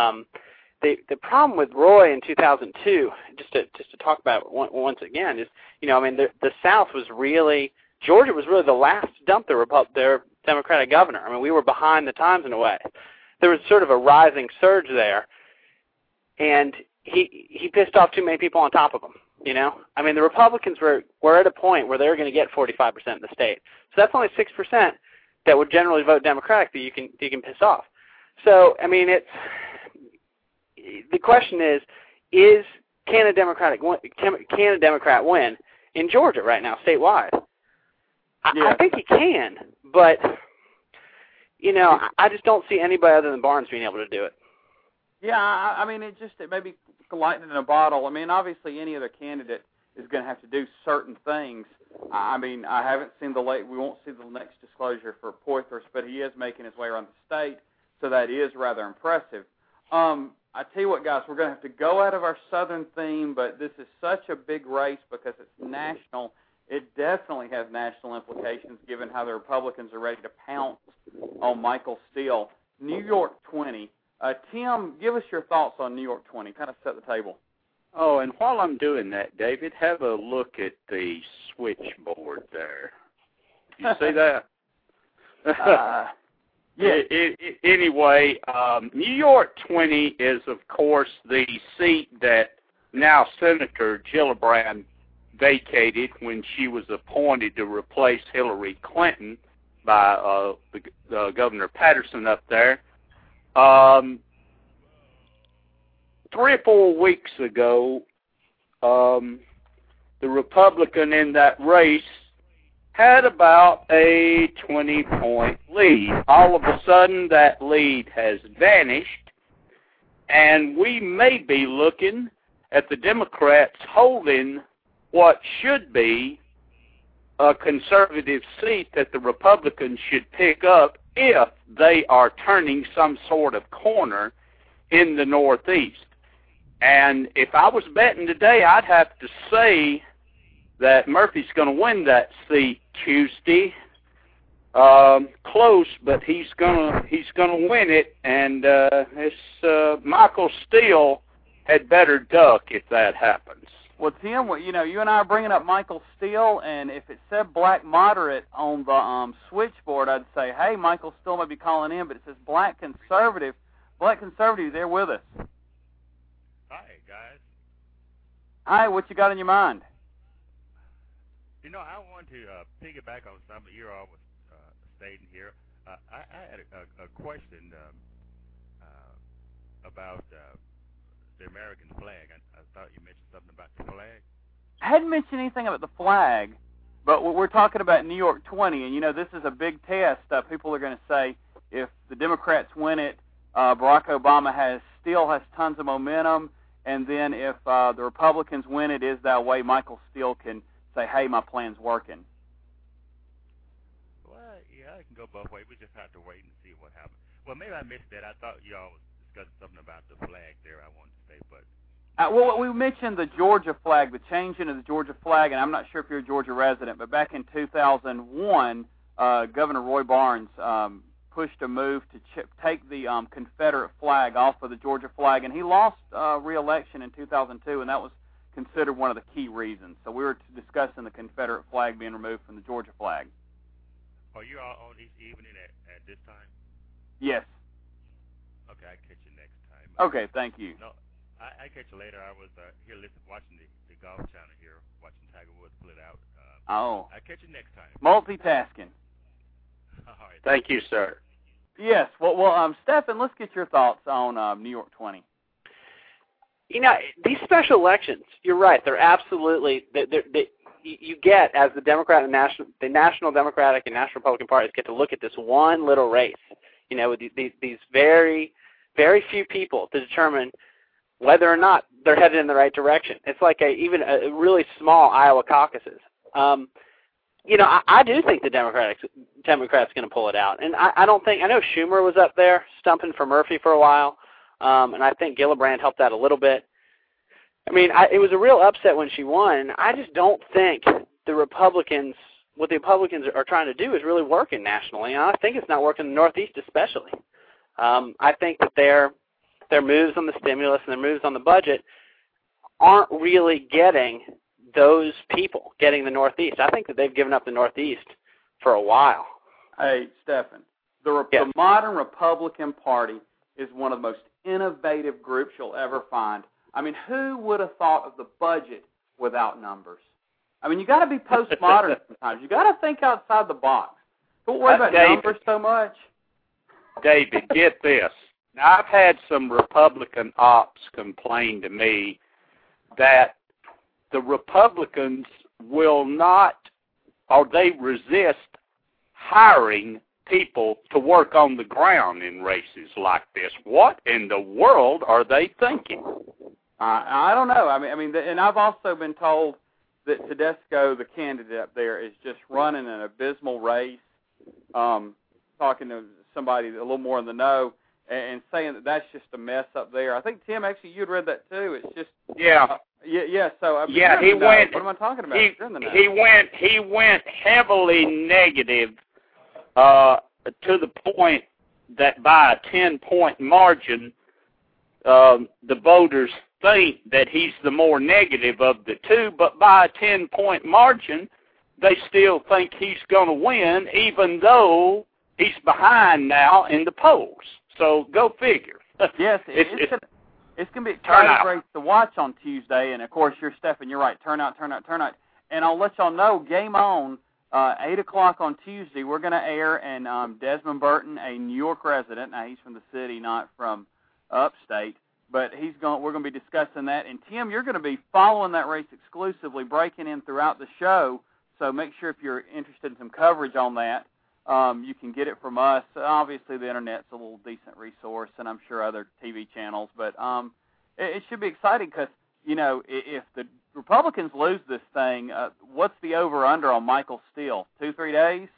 The problem with Roy in 2002, just to talk about it once again, is the South was really, Georgia was really the last to dump their Democratic governor. We were behind the times in a way. There was sort of a rising surge there, and he pissed off too many people on top of him. The Republicans were at a point where they were going to get 45% in the state, so that's only 6% that would generally vote Democratic that you can piss off. So the question is can a Democrat win in Georgia right now, statewide? I think he can, but I just don't see anybody other than Barnes being able to do it. Yeah, it may be lightning in a bottle. Obviously any other candidate is going to have to do certain things. I haven't seen we won't see the next disclosure for Poythress, but he is making his way around the state, so that is rather impressive. I tell you what, guys, we're going to have to go out of our southern theme, but this is such a big race because it's national. It definitely has national implications given how the Republicans are ready to pounce on Michael Steele. New York 20. Tim, give us your thoughts on New York 20. Kind of set the table. Oh, and while I'm doing that, David, have a look at the switchboard there. You see that? Yeah. Anyway, New York 20 is, of course, the seat that now Senator Gillibrand vacated when she was appointed to replace Hillary Clinton by Governor Patterson up there. 3 or 4 weeks ago, the Republican in that race had about a 20-point lead. All of a sudden, that lead has vanished, and we may be looking at the Democrats holding what should be a conservative seat that the Republicans should pick up if they are turning some sort of corner in the Northeast. And if I was betting today, I'd have to say that Murphy's going to win that seat Tuesday. Close, but he's gonna win it, and Michael Steele had better duck if that happens. Well, Tim, you and I are bringing up Michael Steele, and if it said black moderate on the switchboard, I'd say, hey, Michael Steele may be calling in, but it says black conservative. Black conservative, they're with us. Hi, guys. Hi, what you got in your mind? I want to piggyback on something you're always stating here. I had a question about the American flag. I thought you mentioned something about the flag. I hadn't mentioned anything about the flag, but we're talking about New York 20, and this is a big test. People are going to say if the Democrats win it, Barack Obama still has tons of momentum, and then if the Republicans win it, is that way Michael Steele can say, hey, my plan's working. Well, yeah, it can go both ways. We just have to wait and see what happens. Well, maybe I missed that. I thought you all was discussing something about the flag there. I wanted to say, but well, we mentioned the Georgia flag, the changing of the Georgia flag, and I'm not sure if you're a Georgia resident, but back in 2001, Governor Roy Barnes pushed a move to take the Confederate flag off of the Georgia flag, and he lost re-election in 2002, and that was considered one of the key reasons. So we were discussing the Confederate flag being removed from the Georgia flag. Are you all on this evening at this time? Yes. Okay, I'll catch you next time. Okay, thank you. No, I catch you later. I was here watching the Golf Channel here, watching Tiger Woods pull it out. I'll catch you next time. Multitasking. All right. Thank you, sir. Yes. Well, Stephan, let's get your thoughts on New York 20. These special elections, you're right. They're absolutely you get, as the Democrat and the National Democratic and National Republican parties get to look at this one little race, with these very, very few people to determine whether or not they're headed in the right direction. It's like even a really small Iowa caucuses. I do think the Democrats going to pull it out, and I know Schumer was up there stumping for Murphy for a while, and I think Gillibrand helped out a little bit. I mean, it was a real upset when she won. I just don't think what the Republicans are trying to do is really working nationally, and I think it's not working in the Northeast especially. I think that their moves on the stimulus and their moves on the budget aren't really getting those people, getting the Northeast. I think that they've given up the Northeast for a while. Hey, Stephan, the modern Republican Party is one of the most innovative groups you'll ever find. I mean, who would have thought of the budget without numbers? I mean, you got to be postmodern sometimes. You got to think outside the box. Don't worry about numbers so much. David, get this. Now, I've had some Republican ops complain to me that the Republicans will not, or they resist hiring people to work on the ground in races like this. What in the world are they thinking? I don't know. I mean, and I've also been told that Tedesco, the candidate up there, is just running an abysmal race. Talking to somebody a little more in the know, and saying that that's just a mess up there. I think, Tim, actually, you'd read that too. It's just yeah. So I mean, he went. What am I talking about? He went heavily negative to the point that by a 10-point margin, the voters think that he's the more negative of the two. But by a 10-point margin, they still think he's going to win, even though he's behind now in the polls. So go figure. Yes, it's going to be exciting race to watch on Tuesday. And, of course, Stephen, you're right, turnout. And I'll let y'all know, game on, 8 o'clock on Tuesday, we're going to air, and Desmond Burton, a New York resident, now he's from the city, not from upstate, but we're going to be discussing that. And, Tim, you're going to be following that race exclusively, breaking in throughout the show, so make sure if you're interested in some coverage on that, you can get it from us. Obviously, the Internet's a little decent resource, and I'm sure other TV channels, but it should be exciting because, you know, if the Republicans lose this thing, what's the over-under on Michael Steele? 2-3 days?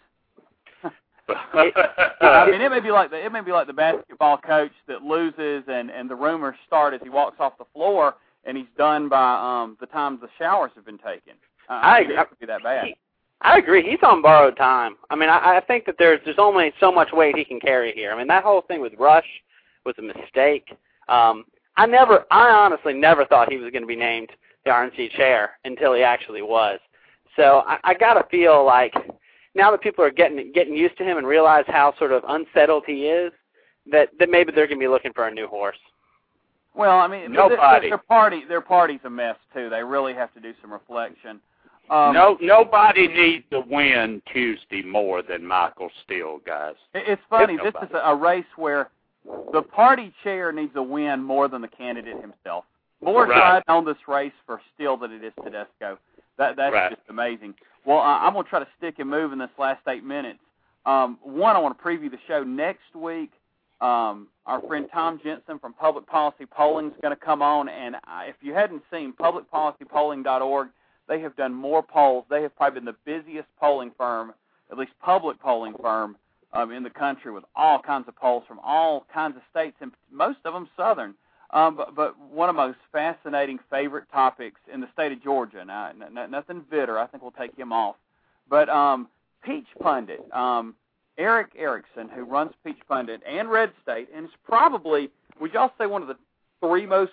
I mean, it may be like the basketball coach that loses, and the rumors start as he walks off the floor, and he's done by the time the showers have been taken. I agree. It could be that bad. I agree. He's on borrowed time. I mean, I think that there's only so much weight he can carry here. I mean, that whole thing with Rush was a mistake. I honestly never thought he was going to be named the RNC chair until he actually was. So I got to feel like now that people are getting used to him and realize how sort of unsettled he is, that maybe they're going to be looking for a new horse. Well, I mean, their party's a mess too. They really have to do some reflection. Nobody needs to win Tuesday more than Michael Steele, guys. It's funny. This is a race where the party chair needs a win more than the candidate himself. More riding on this race for Steele than it is Tedesco. That's just amazing. Well, I'm going to try to stick and move in this last 8 minutes. One, I want to preview the show next week. Our friend Tom Jensen from Public Policy Polling is going to come on, and if you hadn't seen publicpolicypolling.org, they have done more polls. They have probably been the busiest polling firm, at least public polling firm, in the country, with all kinds of polls from all kinds of states, and most of them southern. But one of the most fascinating favorite topics in the state of Georgia, now, nothing Vitter, I think we'll take him off, but Peach Pundit, Eric Erickson, who runs Peach Pundit and Red State, and is probably, would y'all say, one of the three most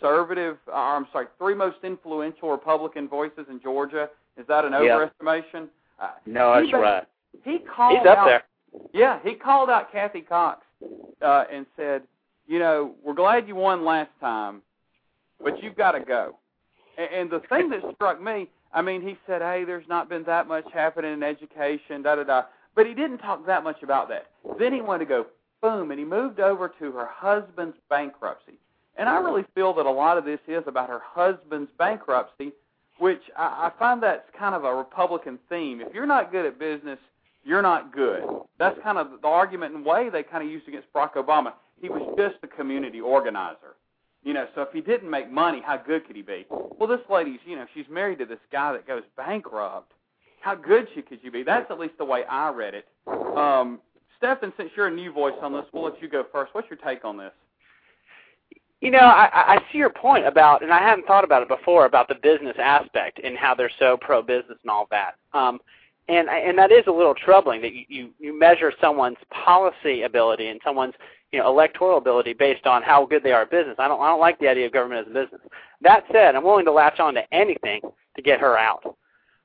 influential Republican voices in Georgia? Is that an overestimation? No, that's right. He's up there. Yeah, he called out Kathy Cox and said, you know, we're glad you won last time, but you've got to go. And the thing that struck me, I mean, he said, hey, there's not been that much happening in education, da-da-da. But he didn't talk that much about that. Then he wanted to go, boom, and he moved over to her husband's bankruptcy. And I really feel that a lot of this is about her husband's bankruptcy, which I find that's kind of a Republican theme. If you're not good at business, you're not good. That's kind of the argument and way they kind of used against Barack Obama. He was just a community organizer. You know, so if he didn't make money, how good could he be? Well, this lady's, you know, she's married to this guy that goes bankrupt. How good could you be? That's at least the way I read it. Stephen, since you're a new voice on this, we'll let you go first. What's your take on this? You know, I see your point about, and I hadn't thought about it before, about the business aspect and how they're so pro-business and all that. And that is a little troubling that you measure someone's policy ability and someone's, you know, electoral ability based on how good they are at business. I don't like the idea of government as a business. That said, I'm willing to latch on to anything to get her out.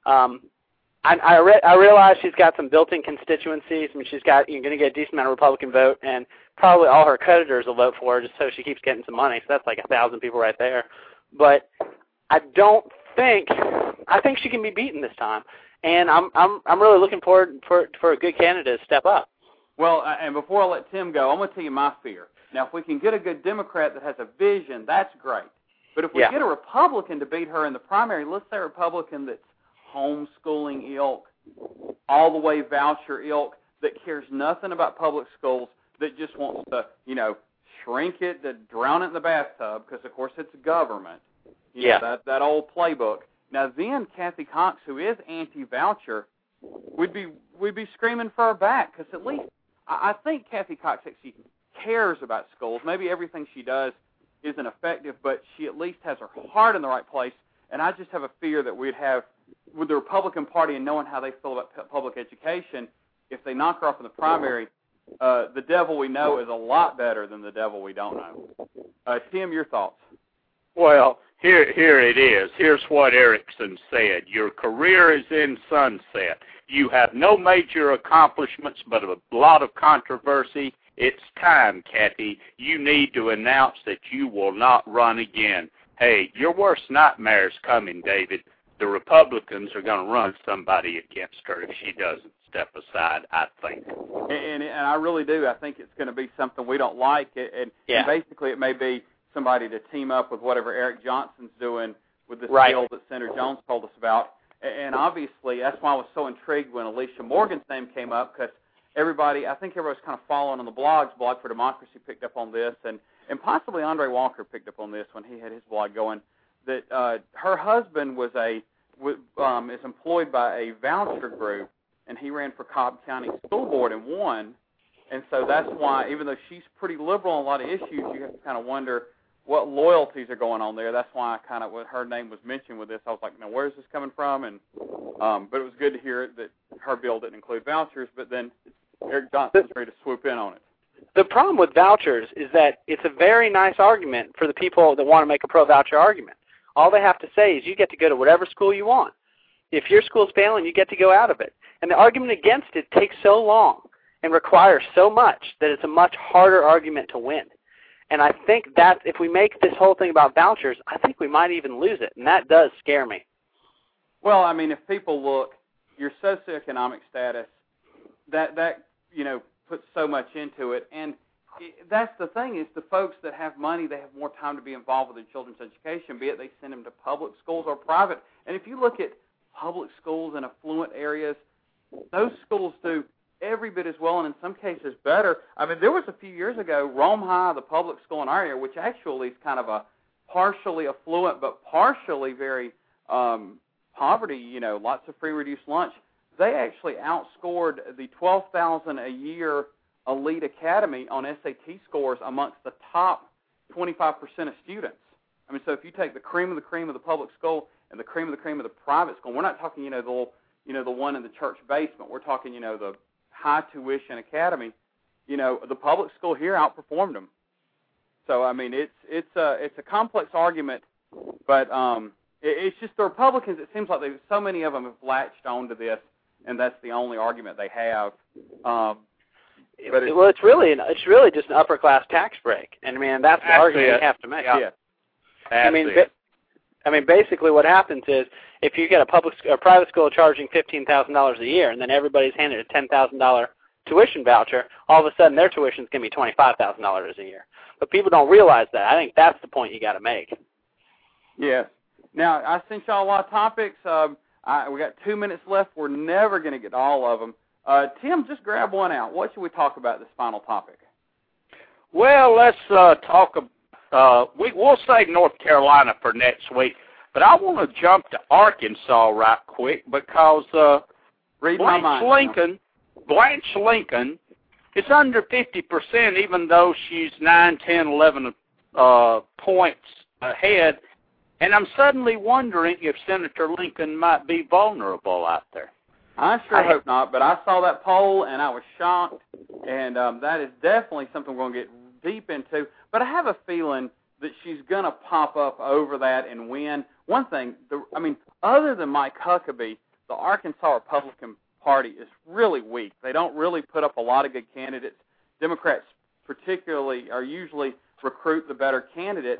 I realize she's got some built-in constituencies. I mean, you're going to get a decent amount of Republican vote, and probably all her creditors will vote for her just so she keeps getting some money. So that's like 1,000 people right there. But I think she can be beaten this time, and I'm really looking forward for a good candidate to step up. Well, and before I let Tim go, I'm going to tell you my fear. Now, if we can get a good Democrat that has a vision, that's great. But if we get a Republican to beat her in the primary, let's say a Republican that's homeschooling ilk, all the way voucher ilk, that cares nothing about public schools, that just wants to, you know, shrink it, to drown it in the bathtub, because, of course, it's government. You know, that old playbook. Now, then Kathy Cox, who is anti-voucher, would be screaming for her back, because at least I think Kathy Cox actually cares about schools. Maybe everything she does isn't effective, but she at least has her heart in the right place, and I just have a fear that we'd have, with the Republican Party and knowing how they feel about public education, if they knock her off in the primary, the devil we know is a lot better than the devil we don't know. Tim, your thoughts? Well, here it is. Here's what Erickson said. Your career is in sunset. You have no major accomplishments, but a lot of controversy. It's time, Kathy. You need to announce that you will not run again. Hey, your worst nightmare is coming, David. The Republicans are going to run somebody against her if she doesn't step aside, I think. And I really do. I think it's going to be something we don't like. And basically it may be somebody to team up with whatever Eric Johnson's doing with this deal that Senator Jones told us about. And obviously that's why I was so intrigued when Alicia Morgan's name came up, because I think everybody's kind of following on the blogs. Blog for Democracy picked up on this, and possibly Andre Walker picked up on this when he had his blog going, that her husband was is employed by a voucher group, and he ran for Cobb County School Board and won. And so that's why, even though she's pretty liberal on a lot of issues, you have to kind of wonder what loyalties are going on there. That's why I when her name was mentioned with this, I was like, now where's this coming from? And but it was good to hear that her bill didn't include vouchers, but then Eric Johnson's ready to swoop in on it. The problem with vouchers is that it's a very nice argument for the people that want to make a pro-voucher argument. All they have to say is you get to go to whatever school you want. If your school's failing, you get to go out of it. And the argument against it takes so long and requires so much that it's a much harder argument to win. And I think that if we make this whole thing about vouchers, I think we might even lose it, and that does scare me. Well, I mean, if people look, your socioeconomic status, that puts so much into it, and that's the thing, is the folks that have money, they have more time to be involved with their children's education, be it they send them to public schools or private. And if you look at public schools in affluent areas, those schools do every bit as well, and in some cases better. I mean, there was a few years ago, Rome High, the public school in our area, which actually is kind of a partially affluent but partially very poverty, lots of free reduced lunch. They actually outscored the $12,000 a year elite academy on SAT scores amongst the top 25% of students. I mean, so if you take the cream of the public school and the cream of the private school, we're not talking, the one in the church basement. We're talking, the high tuition academy. The public school here outperformed them. So I mean, it's a complex argument, but it's just the Republicans. It seems like so many of them have latched onto this, and that's the only argument they have. But it's really just an upper class tax break, and I mean that's the argument you have to make. Yeah. I mean, basically what happens is if you get a private school charging $15,000 a year, and then everybody's handed a $10,000 tuition voucher, all of a sudden their tuition is going to be $25,000 a year. But people don't realize that. I think that's the point you got to make. Yes. Now I sent y'all a lot of topics. We got 2 minutes left. We're never going to get to all of them. Tim, just grab one out. What should we talk about this final topic? Well, let's talk about. We'll save North Carolina for next week, but I want to jump to Arkansas right quick because Blanche Lincoln is under 50%, even though she's 9, 10, 11 points ahead, and I'm suddenly wondering if Senator Lincoln might be vulnerable out there. I sure hope not, but I saw that poll, and I was shocked, and that is definitely something we're going to get deep into. But I have a feeling that she's going to pop up over that and win. One thing, other than Mike Huckabee, the Arkansas Republican Party is really weak. They don't really put up a lot of good candidates. Democrats particularly are usually recruit the better candidates.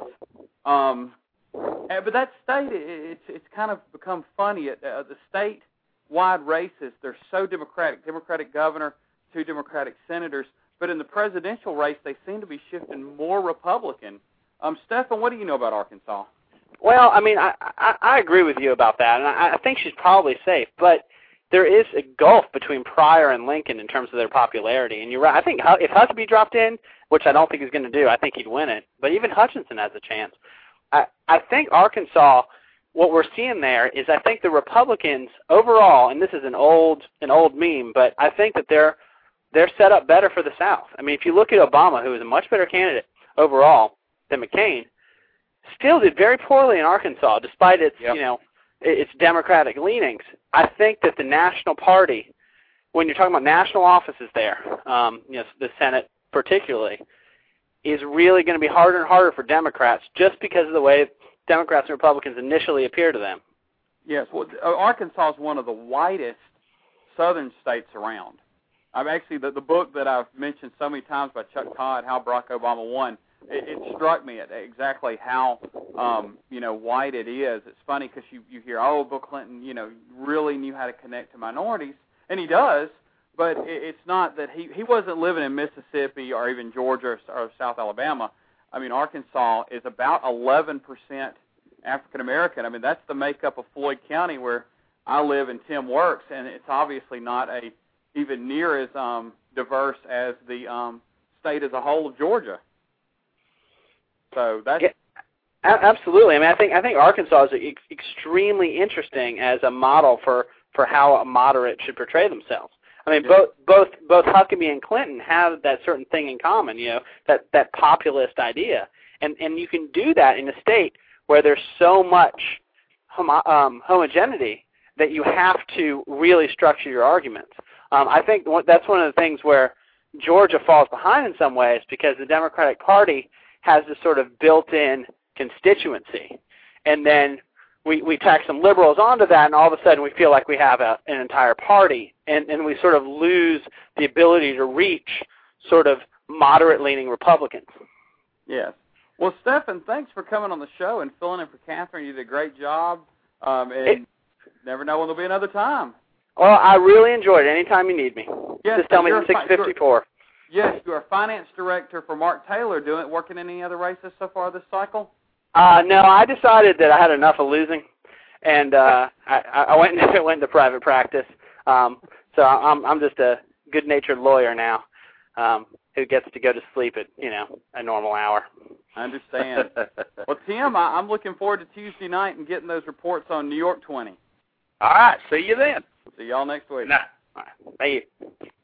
But that state, it's kind of become funny. The state-wide races, they're so Democratic. Democratic governor, 2 Democratic senators. But in the presidential race, they seem to be shifting more Republican. Stephan, what do you know about Arkansas? Well, I mean, I agree with you about that, and I think she's probably safe. But there is a gulf between Pryor and Lincoln in terms of their popularity. And you're right. I think if Huckabee dropped in, which I don't think he's going to do, I think he'd win it. But even Hutchinson has a chance. I think Arkansas, what we're seeing there is I think the Republicans overall, and this is an old meme, but I think that they're set up better for the South. I mean, if you look at Obama, who is a much better candidate overall than McCain, still did very poorly in Arkansas, despite its its Democratic leanings. I think that the national party, when you're talking about national offices there, the Senate particularly, is really going to be harder and harder for Democrats just because of the way Democrats and Republicans initially appear to them. Yes, well, Arkansas is one of the whitest southern states around. I've actually, the book that I've mentioned so many times by Chuck Todd, How Barack Obama Won, it struck me at exactly how, white it is. It's funny because you hear, oh, Bill Clinton, really knew how to connect to minorities, and he does, but it's not that he wasn't living in Mississippi or even Georgia or South Alabama. I mean, Arkansas is about 11% African American. I mean, that's the makeup of Floyd County where I live and Tim works, and it's obviously not even near as diverse as the state as a whole of Georgia. So that's absolutely. I mean, I think Arkansas is extremely interesting as a model for how a moderate should portray themselves. I mean, both Huckabee and Clinton have that certain thing in common, that populist idea, and you can do that in a state where there's so much homogeneity that you have to really structure your arguments. I think that's one of the things where Georgia falls behind in some ways because the Democratic Party has this sort of built-in constituency, and then we tack some liberals onto that, and all of a sudden we feel like we have an entire party, and we sort of lose the ability to reach sort of moderate-leaning Republicans. Yes. Well, Stephan, thanks for coming on the show and filling in for Catherine. You did a great job, and never know when there'll be another time. Well, I really enjoyed it. Anytime you need me. Yes, just tell me it's 6:54. Yes, you're a finance director for Mark Taylor. Working in any other races so far this cycle? No, I decided that I had enough of losing, and I went into private practice. So I'm just a good-natured lawyer now who gets to go to sleep at a normal hour. I understand. Well, Tim, I'm looking forward to Tuesday night and getting those reports on New York 20. All right. See you then. See y'all next week. Nah. All right. Thank you.